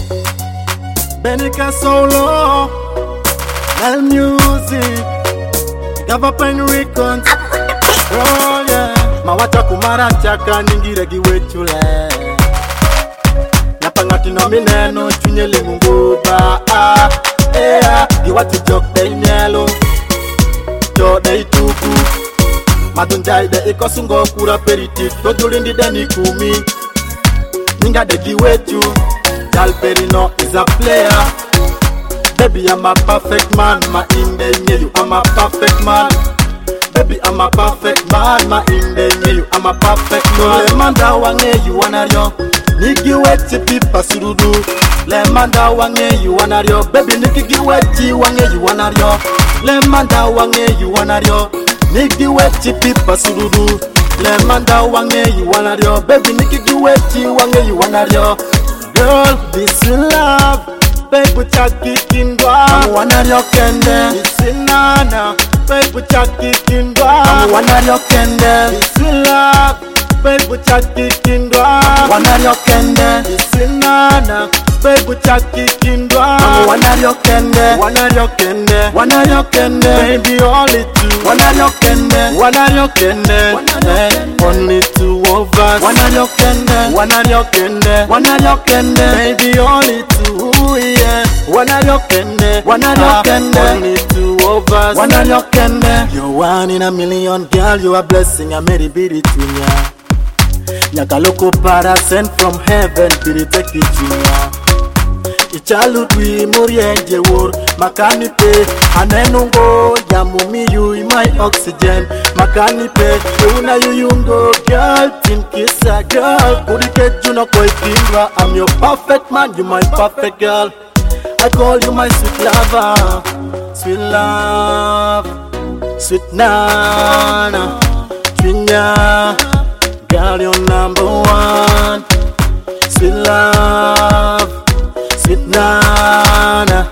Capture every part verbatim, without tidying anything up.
Benica Solo, L Music, Gavapen Records. Oh yeah, Mawata kumara chaka ningire giwechule. Napangati no mineno chunyele munguba. Ah, yeah, giwati jok de nyelo, jo de tuku. Madunjai de ikosungo kura peritif, todulindi deni kumi. Ninga de giwechu, Dalperino is a player. Baby, I'm a perfect man, my indenge you, I'm a perfect man. Baby, I'm a perfect man, my indenge you, I'm a perfect man. Le manda wange you wanna yo, nigi wechi pipa surudu. Le manda wange you wanna yo, baby nigi wechi wange you wanna yo. Le manda wange you wanna yo, nigi wechi pipa surudu. Le manda wange you wanna yo, baby nigi wechi wange you wanna yo. Girl, this is love, baby chaki kindwa. I'm wanna yo kende. This is nana, baby chaki kindwa. I'm wanna yo kende. This is love, baby chaki kindwa. I'm wanna yo kende. This is nana, baby chaki kindwa. I'm wanna yo kende. Wanna yo kende. Wanna yo kende. Baby only two. Wanna yo kende. Wanna yo kende. Only two of us. Wanna yo kende. Wanna yo kende. Wanna yo kende. Baby only two. Yeah. Wanna yo kende. Wanna yo kende. Only two of us. Wanna yo kende. You're one in a million, girl. You are blessing. I made it be between ya. Nyakaloko para sent from heaven. Piri take it to ya. Ichalutwi murienje wor makanipe anenungo ya mumi you in my oxygen makanipe una yuyungo girl tin kissa girl kurike juno koi kindwa. I'm your perfect man, you my perfect girl. I call you my sweet lover, sweet love, sweet nana, twinya, girl you're number one, sweet love. Sweet nana,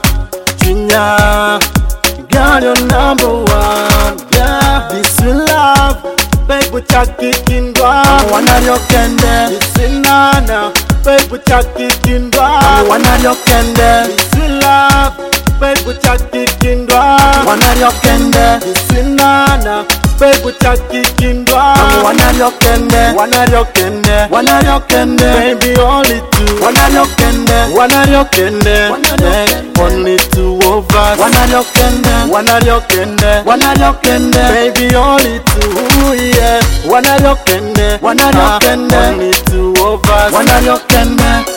Jinya, girl you're number one. Yeah, this is love, baby chaki kindwa. I'm wanna yo kende. This is nana, baby chaki kindwa. I'm wanna yo kende. This is love, baby chaki kindwa. I'm wanna yo kende. This is nana, baby chaki kindwa. I'm wanna yo kende. Wanna yo kende. Wanna yo kende. Baby only two. Wanna yo kende. Wanna yo kende. Only two of us. Wanna yo kende. Wanna yo kende. Wanna yo kende. Baby only two. Yeah. Wanna yo kende. Wanna yo kende. Only two of us. Wanna yo kende.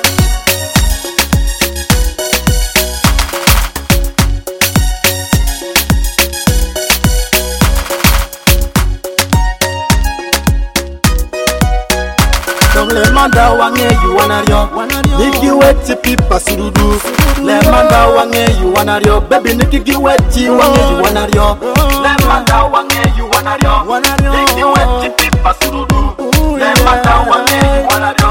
Le manda wange you wanna yo, niki wechi pipa surudu. Le manda wange you wanna yo, baby niki wechi wange you wanna yo. Le manda wange you wanna yo, niki wechi pipa surudu. Le manda wange you wanna yo.